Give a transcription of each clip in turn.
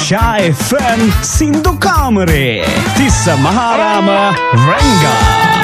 Sha FM Sindu Kamare Tissa Maharama Ranga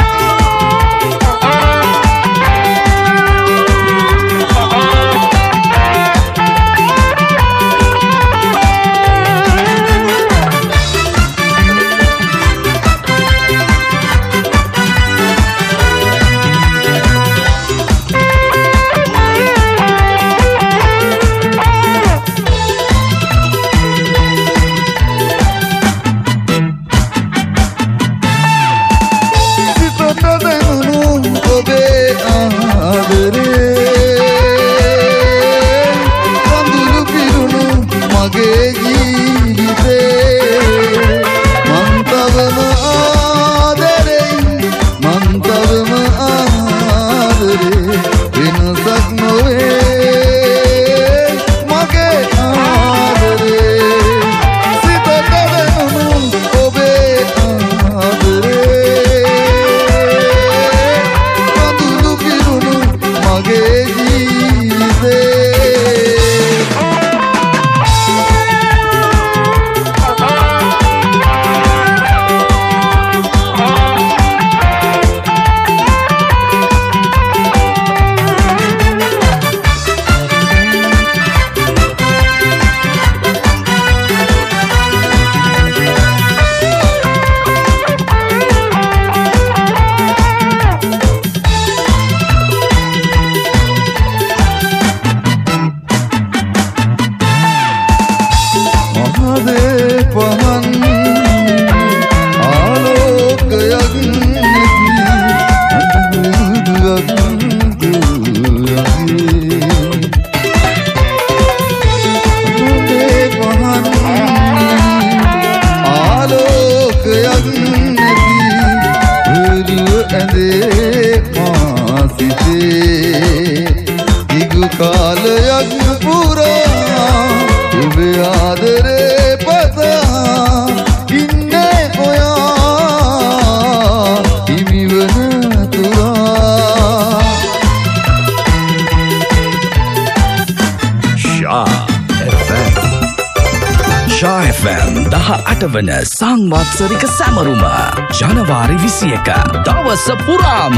වන සංවත්සරික සැමරුම ජනවාරි 21 දවස පුරාම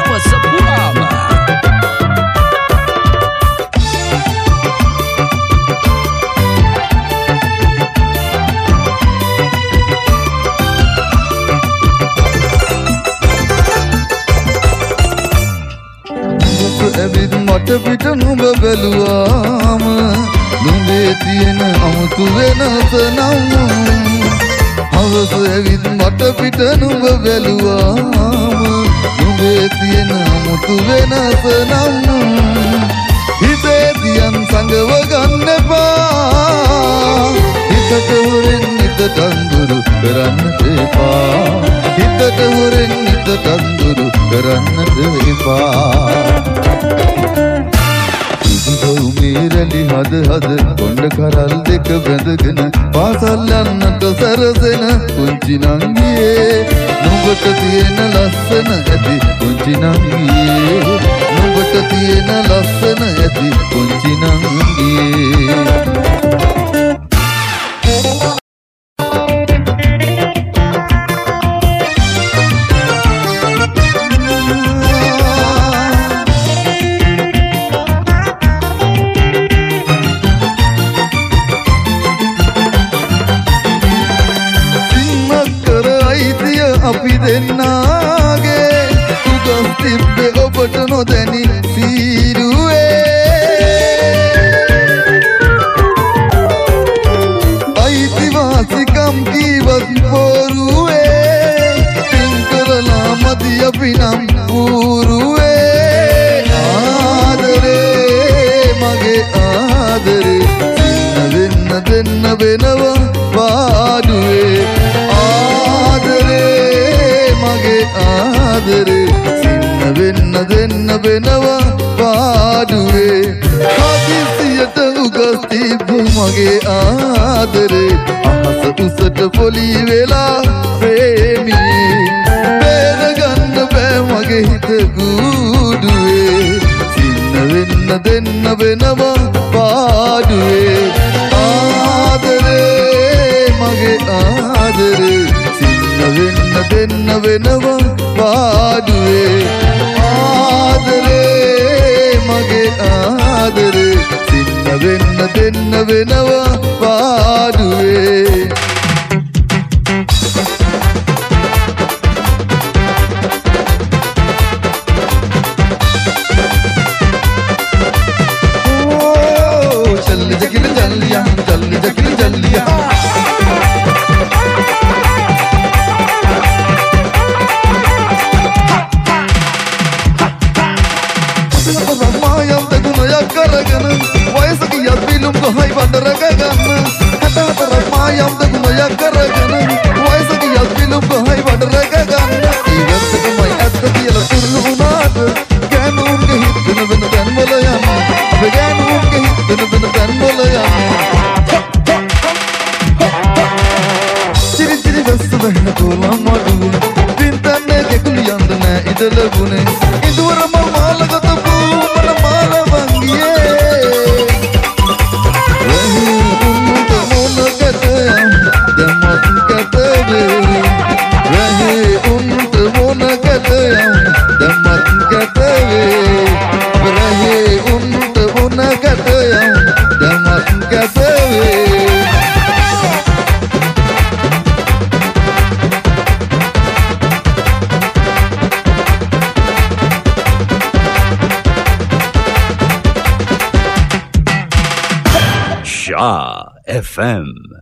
ඇවිත් මට පිට නුඹ බැලුවාම නුඹේ තියෙන අමුතු වෙනස නම් හවස ඇවිත් මට පිට නුඹ බැලුවාම නුඹේ තියෙන අමුතු වෙනස නම් හිතේ තියන් සංගව ගන්න එපා හිතට හොරෙන් හිතට අඳුරු කරන්නට එපා හිතට හොරෙන් හිතට අඳුරු කරන්නට එපා මේරලි හද කොණ්ඩ කරල් දෙක බැඳගෙන පාසල් යන්නට සැරසෙන පුංචි නංගියේ නුඹට තියෙන ලස්සන ඇති පුංචි නංගියේ නුඹට තියෙන ලස්සන ඇති පුංචි නංගියේ අපි දෙන්නාගේ සුදස් තිබ්බේ ඔබට නොදැනි සීරුවේ අයිතිවාසිකම් කීවත් පොරුවේ පින් කරලා මදි අපි නම් ඌරුවේ ආදරේ මගේ ආදරේ සින්න වෙන්න දෙන්න වෙනවා පාඩුවේ ආදරේ සින්න වෙන්න දෙන්න වෙනවා පාඩුවේ හදිසියට උගස් තිබ්බ මගේ ආදරේ අහස උසට පොලි වෙලා ප්‍රේමී බේරගන්න බෑ මගේ හිත ගුඩුවේ සින්න වෙන්න දෙන්න වෙනවා පාඩුවේ ආදරේ වෙනවා පාඩුවේ ආදරේ මගේ ආදරේ සින්න වෙන්න දෙන්න වෙනවා පාඩුවේ Shah FM